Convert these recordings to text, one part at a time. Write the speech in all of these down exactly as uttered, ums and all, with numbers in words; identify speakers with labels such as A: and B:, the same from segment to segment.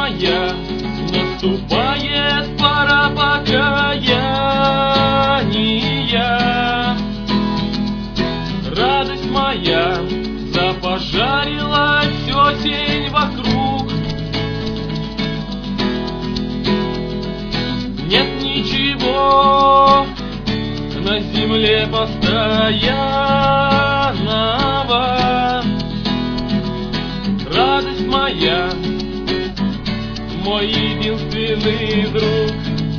A: моя, наступает пора покаяния. Радость моя, запожарилась осень вокруг. Нет ничего на земле постоянного. Радость моя, мой единственный друг.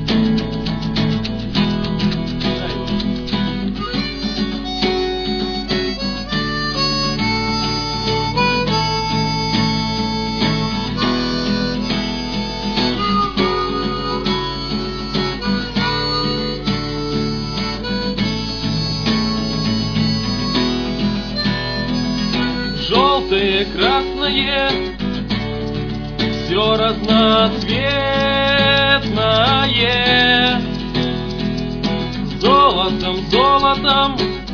A: Желтое, красное, все разноцветное. Золотом, золотом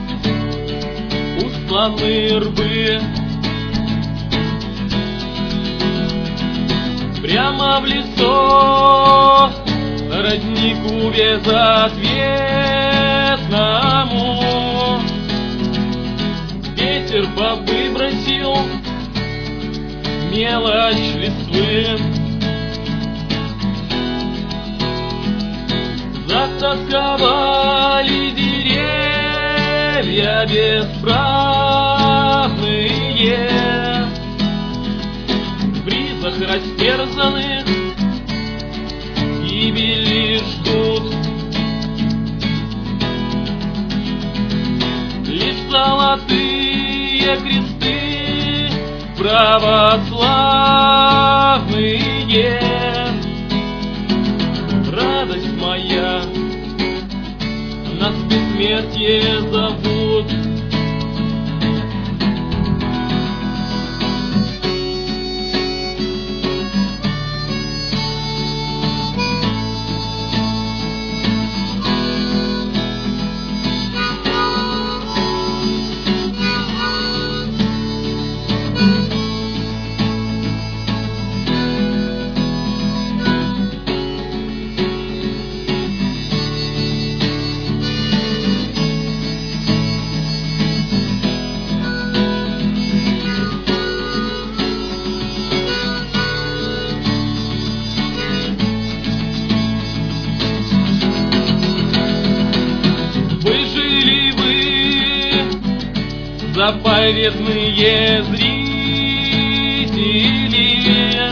A: устланы рвы. Прямо в лицо роднику безответному ветер повыбросил мелочь листвы. Затасковали деревья бесправные, в бризах растерзанных гибели ждут. Лишь золотые кресты православные. Радость моя, нас в бессмертие зовут. Заповедные зрители,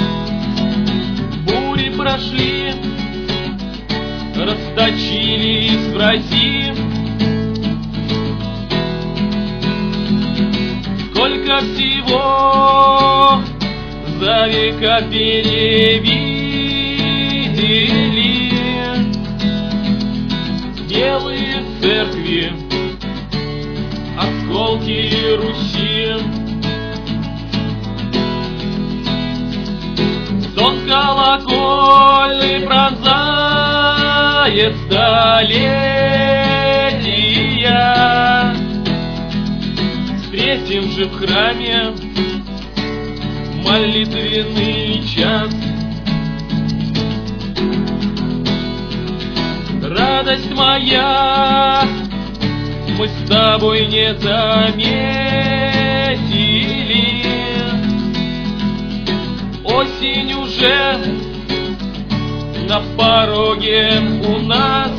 A: бури прошли, расточились в России. Сколько всего за века перевидели. Белые церкви, осколки Руси. Сон колокольный пронзает столетия. Встретим же в храме молитвенный час. Радость моя, мы с тобой не заметили. Осень уже на пороге у нас.